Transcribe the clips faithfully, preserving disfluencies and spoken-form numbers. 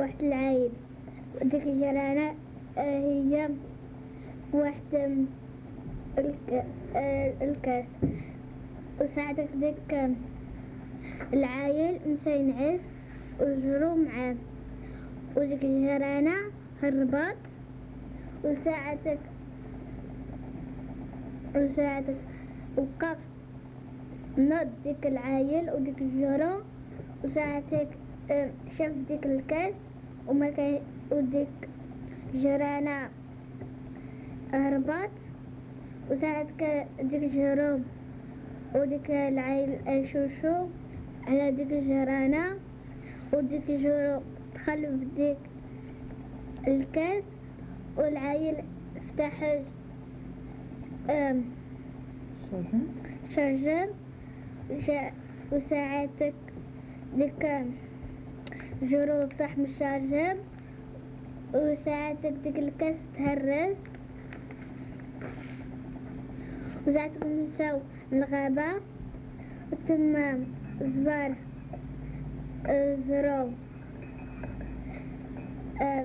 واحد العايل، وديك الجرانة آه هي واحد آم، الك- آه الكاس. وساعتك ديك آم، العايل مشى ينعس وجرو معاه، وديك الجرانة هربت. وساعتك وساعتك وقف نض ديك العايل وديك الجرو. وساعتك آم، شاف ديك الكاس وما كان، وديك جرانة هربت. وساعتك ديك الجرو وديك العايل شوشو على ديك الجرانة، وديك الجرو دخل في ديك الكاس. والعايل فتح آم، شرجم شجر. وشا- وساعتك ديك جرو طاح من الشجر. وساعتك ديك الكاس تهرس. وساعتك مشاو للغابة وتما زبار آه، زرو آه،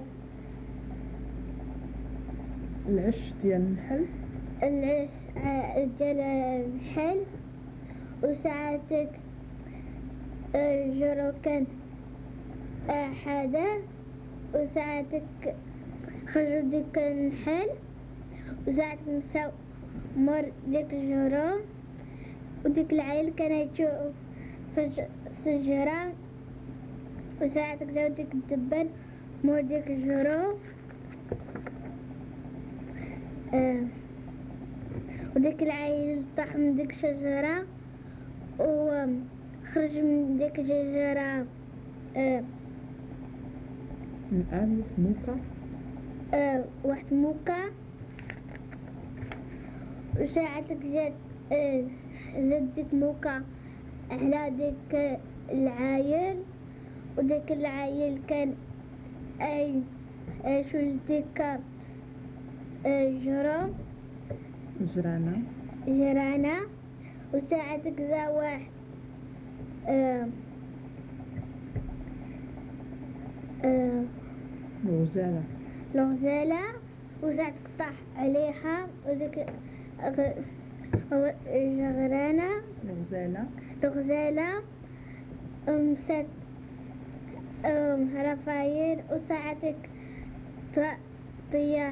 العش ديال النحل. العش آه، ديال النحل. وساعتك آه، جرو كان آه، حدا. وساعتك خرجوا ديك النحل. وساعتك مشاو مور ديك الجرو. وديك العيل كان يشوف في الشجرة. وساعتك جاو ديك الدبان مور ديك الجرو. آه. وديك العيل طاح من ديك الشجرة وخرج من ديك الشجرة آه. نعال موكا. آه. واحد موكا. وساعتك جات آه. جات ديك موكا على ديك العايل. وديك العايل كان اي شوز ديك آه، جرو جرانة. جرانة. وساعتك ذا واحد آه آه الغزالة. الغزالة. وساعتك طاح عليها وديك غ- غ- جرانة الغزالة. الغزالة مشات رفاير. وساعتك ط- طيح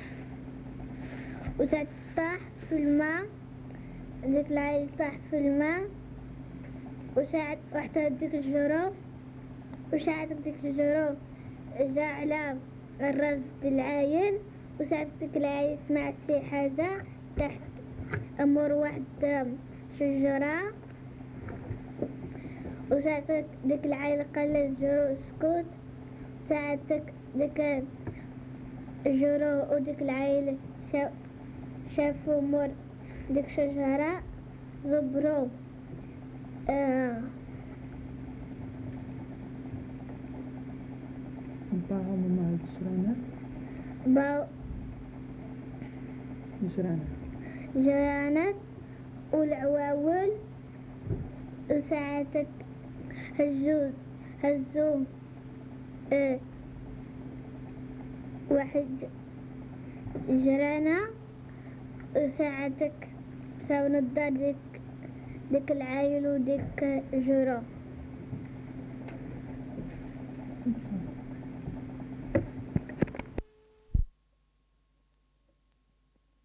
وساعتك طاح في الماء. ديك العيل طاح في الماء. وساعد واحدة ديك الجروف. وساعدك ديك الجروف جا على الراس ديال العايل. وساعدك ديك العايل سمع شي حاجة تحت أمور واحد شجرة. وساعدك ديك العايل قال للجرو اسكت. ساعدك ديك الجرو وديك العايل شاف شافوا مور ديك شجرة زبرو آه باهم مع الجرانات. باو جرانة. جرانات والعواول. وساعتك هزو هزو آه واحد جرانة. وساعتك ساو نضار ديك ديك العايل وديك جرو.